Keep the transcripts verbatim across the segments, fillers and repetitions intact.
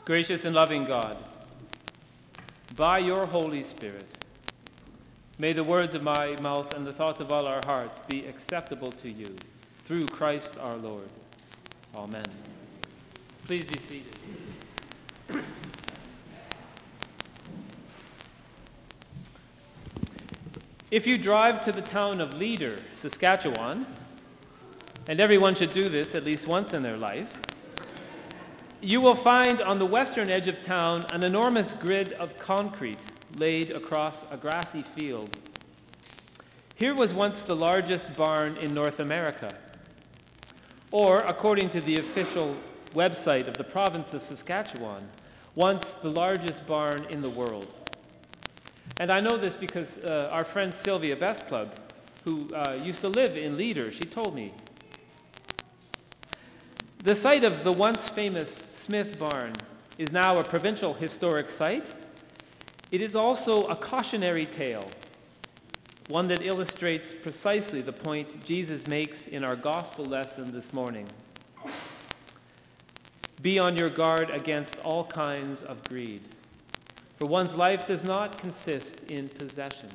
Gracious and loving God, by your Holy Spirit, may the words of my mouth and the thoughts of all our hearts be acceptable to you, through Christ our Lord. Amen. Please be seated. If you drive to the town of Leader, Saskatchewan, and everyone should do this at least once in their life, you will find on the western edge of town an enormous grid of concrete laid across a grassy field. Here was once the largest barn in North America, or, according to the official website of the province of Saskatchewan, once the largest barn in the world. And I know this because uh, our friend Sylvia Bestplug, who uh, used to live in Leader, she told me. The site of the once famous Smith Barn is now a provincial historic site. It is also a cautionary tale, one that illustrates precisely the point Jesus makes in our gospel lesson this morning. Be on your guard against all kinds of greed, for one's life does not consist in possessions.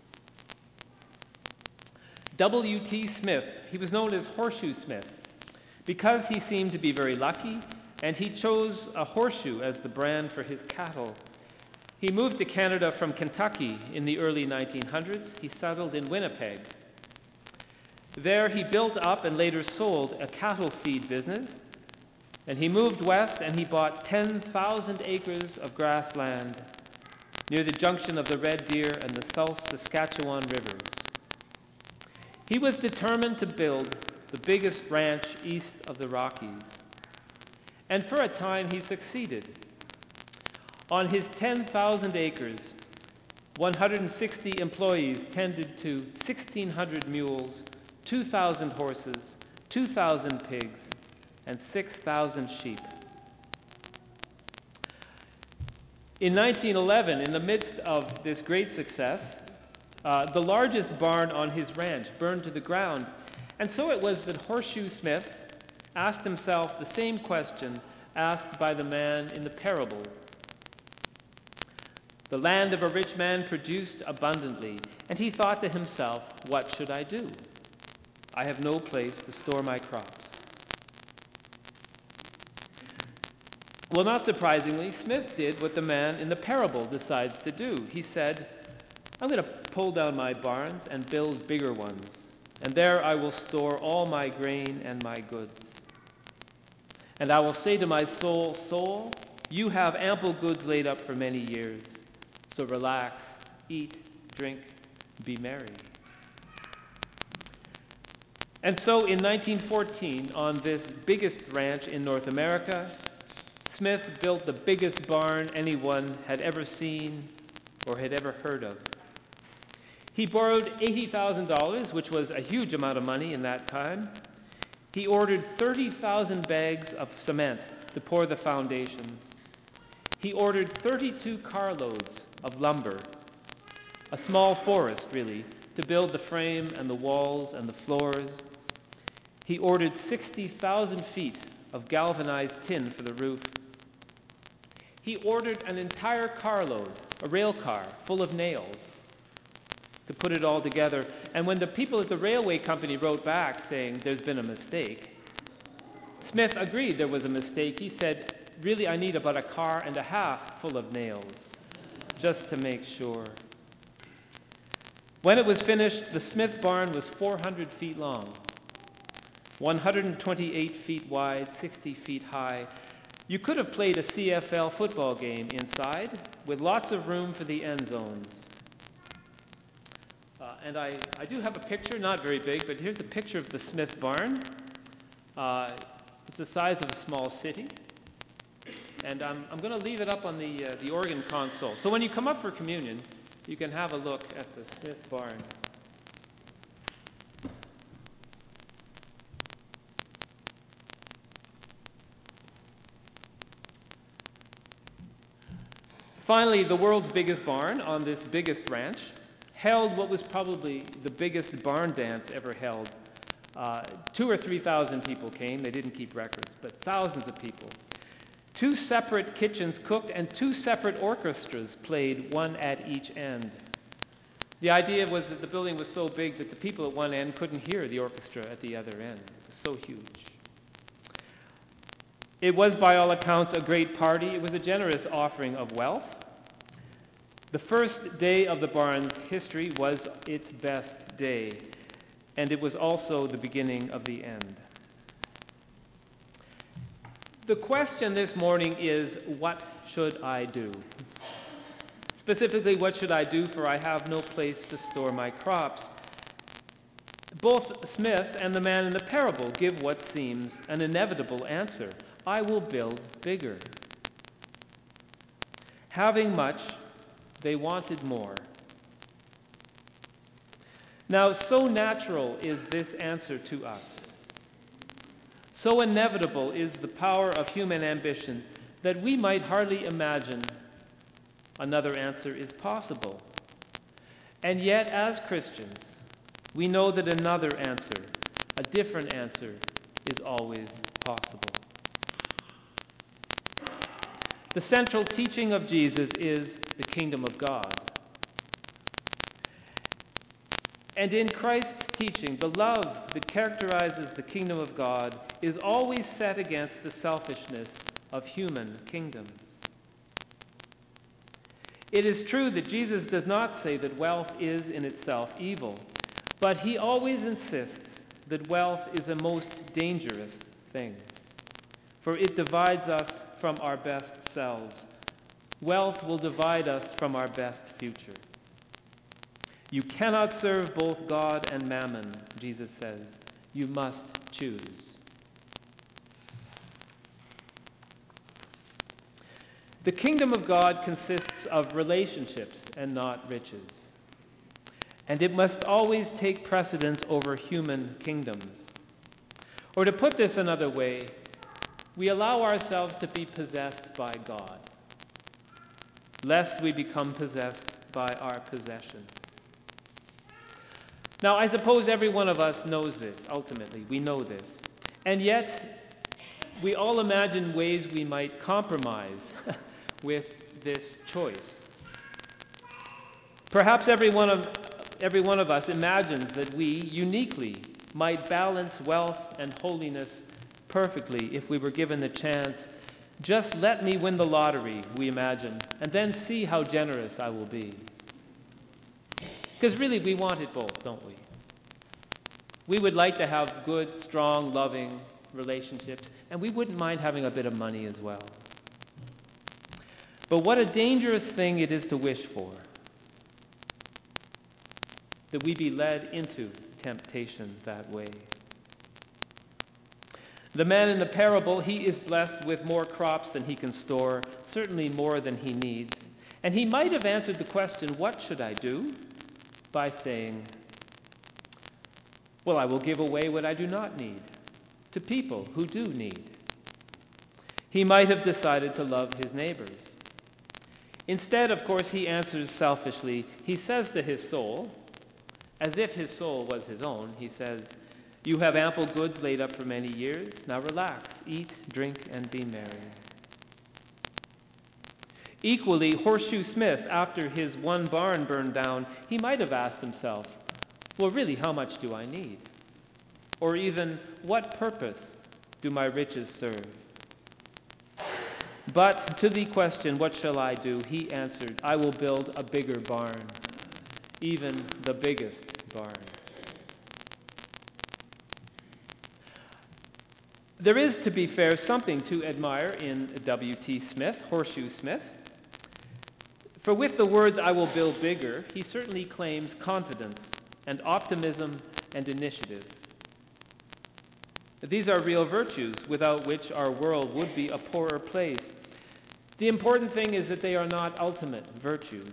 W T Smith, he was known as Horseshoe Smith, because he seemed to be very lucky, and he chose a horseshoe as the brand for his cattle. He moved to Canada from Kentucky in the early nineteen hundreds. He settled in Winnipeg. There he built up and later sold a cattle feed business, and he moved west and he bought ten thousand acres of grassland near the junction of the Red Deer and the South Saskatchewan rivers. He was determined to build the biggest ranch east of the Rockies. And for a time he succeeded. On his ten thousand acres, one hundred sixty employees tended to sixteen hundred mules, two thousand horses, two thousand pigs, and six thousand sheep. In nineteen eleven, in the midst of this great success, uh, the largest barn on his ranch burned to the ground. And so it was that Horseshoe Smith asked himself the same question asked by the man in the parable. The land of a rich man produced abundantly, and he thought to himself, what should I do? I have no place to store my crops. Well, not surprisingly, Smith did what the man in the parable decides to do. He said, I'm going to pull down my barns and build bigger ones, and there I will store all my grain and my goods. And I will say to my soul, soul, you have ample goods laid up for many years, so relax, eat, drink, be merry. And so in nineteen fourteen, on this biggest ranch in North America, Smith built the biggest barn anyone had ever seen or had ever heard of. He borrowed eighty thousand dollars, which was a huge amount of money in that time. He ordered thirty thousand bags of cement to pour the foundations. He ordered thirty-two carloads of lumber, a small forest, really, to build the frame and the walls and the floors. He ordered sixty thousand feet of galvanized tin for the roof. He ordered an entire carload, a rail car, full of nails, to put it all together. And when the people at the railway company wrote back saying there's been a mistake, Smith agreed there was a mistake. He said, really, I need about a car and a half full of nails, just to make sure. When it was finished, the Smith barn was four hundred feet long, one hundred twenty-eight feet wide, sixty feet high. You could have played a C F L football game inside, with lots of room for the end zones. Uh, and I, I do have a picture, not very big, but here's a picture of the Smith barn. Uh, it's the size of a small city. And I'm, I'm going to leave it up on the, uh, the organ console. So when you come up for communion, you can have a look at the Smith barn. Finally, the world's biggest barn on this biggest ranch held what was probably the biggest barn dance ever held. Uh, two or three thousand people came. They didn't keep records, but thousands of people. Two separate kitchens cooked and two separate orchestras played, one at each end. The idea was that the building was so big that the people at one end couldn't hear the orchestra at the other end. It was so huge. It was, by all accounts, a great party. It was a generous offering of wealth. The first day of the barn's history was its best day, and it was also the beginning of the end. The question this morning is, what should I do? Specifically, what should I do, for I have no place to store my crops? Both Smith and the man in the parable give what seems an inevitable answer. I will build bigger. Having much, they wanted more. Now, so natural is this answer to us. So inevitable is the power of human ambition that we might hardly imagine another answer is possible. And yet, as Christians, we know that another answer, a different answer, is always possible. The central teaching of Jesus is the kingdom of God. And in Christ's teaching, the love that characterizes the kingdom of God is always set against the selfishness of human kingdoms. It is true that Jesus does not say that wealth is in itself evil, but he always insists that wealth is a most dangerous thing, for it divides us from our best selves. Wealth will divide us from our best future. You cannot serve both God and mammon, Jesus says. You must choose. The kingdom of God consists of relationships and not riches. And it must always take precedence over human kingdoms. Or to put this another way, we allow ourselves to be possessed by God, lest we become possessed by our possessions. Now, I suppose every one of us knows this, ultimately. We know this. And yet, we all imagine ways we might compromise with this choice. Perhaps every one of, every one of us imagines that we, uniquely, might balance wealth and holiness perfectly if we were given the chance. Just let me win the lottery, we imagine, and then see how generous I will be. Because really, we want it both, don't we? We would like to have good, strong, loving relationships, and we wouldn't mind having a bit of money as well. But what a dangerous thing it is to wish for, that we be led into temptation that way. The man in the parable, he is blessed with more crops than he can store, certainly more than he needs. And he might have answered the question, what should I do? By saying, well, I will give away what I do not need to people who do need. He might have decided to love his neighbors. Instead, of course, he answers selfishly. He says to his soul, as if his soul was his own, he says, you have ample goods laid up for many years. Now relax, eat, drink, and be merry. Equally, Horseshoe Smith, after his one barn burned down, he might have asked himself, well, really, how much do I need? Or even, what purpose do my riches serve? But to the question, what shall I do? He answered, I will build a bigger barn, even the biggest barn. There is, to be fair, something to admire in W T Smith, Horseshoe Smith. For with the words, I will build bigger, he certainly claims confidence and optimism and initiative. These are real virtues without which our world would be a poorer place. The important thing is that they are not ultimate virtues.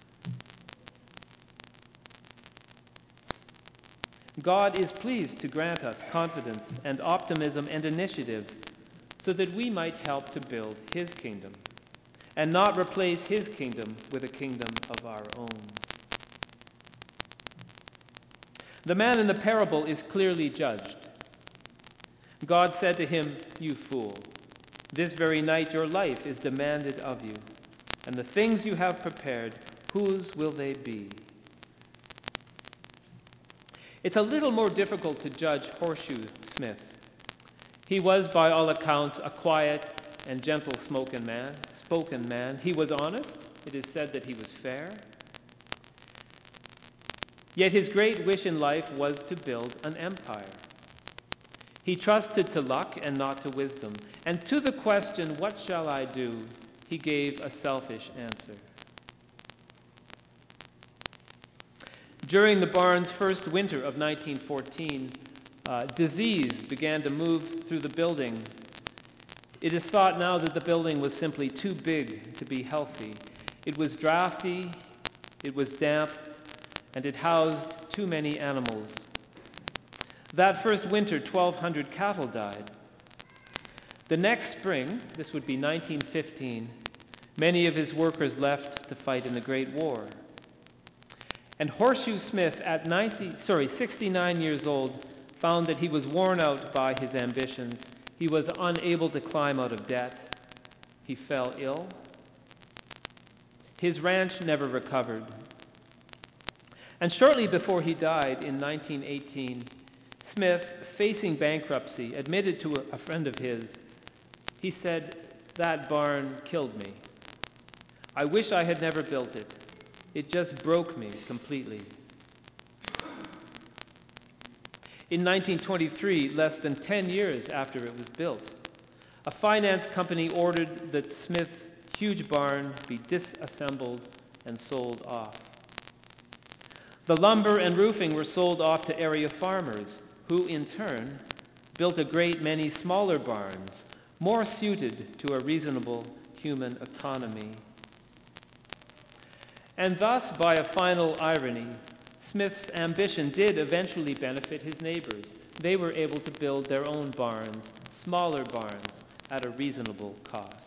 God is pleased to grant us confidence and optimism and initiative so that we might help to build his kingdom and not replace his kingdom with a kingdom of our own. The man in the parable is clearly judged. God said to him, you fool, This very night your life is demanded of you, and the things you have prepared, whose will they be? It's a little more difficult to judge Horseshoe Smith. He was, by all accounts, a quiet and gentle-spoken man. Spoken man. He was honest. It is said that he was fair. Yet his great wish in life was to build an empire. He trusted to luck and not to wisdom. And to the question, "What shall I do?" he gave a selfish answer. During the barn's first winter of nineteen fourteen, uh, disease began to move through the building. It is thought now that the building was simply too big to be healthy. It was drafty, it was damp, and it housed too many animals. That first winter, twelve hundred cattle died. The next spring, this would be nineteen fifteen, many of his workers left to fight in the Great War. And Horseshoe Smith, at ninety, sorry, sixty-nine years old, found that he was worn out by his ambitions. He was unable to climb out of debt. He fell ill. His ranch never recovered. And shortly before he died in nineteen eighteen, Smith, facing bankruptcy, admitted to a friend of his, he said, "That barn killed me. I wish I had never built it. It just broke me completely." In nineteen twenty-three, less than ten years after it was built, a finance company ordered that Smith's huge barn be disassembled and sold off. The lumber and roofing were sold off to area farmers, who in turn built a great many smaller barns, more suited to a reasonable human economy. And thus, by a final irony, Smith's ambition did eventually benefit his neighbors. They were able to build their own barns, smaller barns, at a reasonable cost.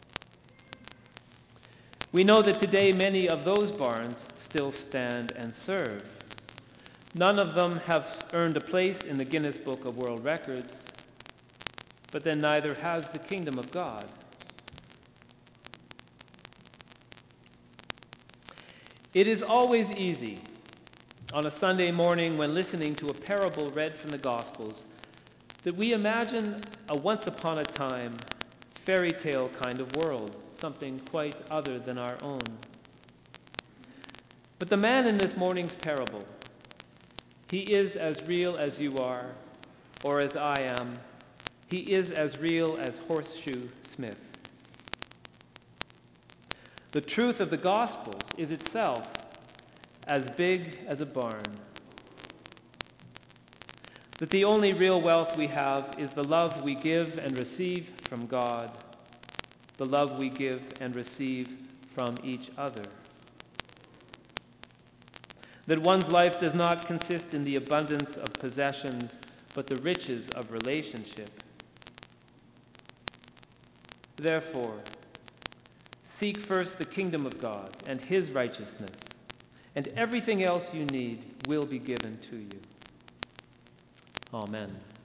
We know that today many of those barns still stand and serve. None of them have earned a place in the Guinness Book of World Records, but then neither has the kingdom of God. It is always easy on a Sunday morning when listening to a parable read from the Gospels that we imagine a once-upon-a-time fairy tale kind of world, something quite other than our own. But the man in this morning's parable, he is as real as you are, or as I am. He is as real as Horseshoe Smith. The truth of the Gospels is itself as big as a barn. That the only real wealth we have is the love we give and receive from God, the love we give and receive from each other. That one's life does not consist in the abundance of possessions, but the riches of relationship. Therefore, seek first the kingdom of God and His righteousness, and everything else you need will be given to you. Amen.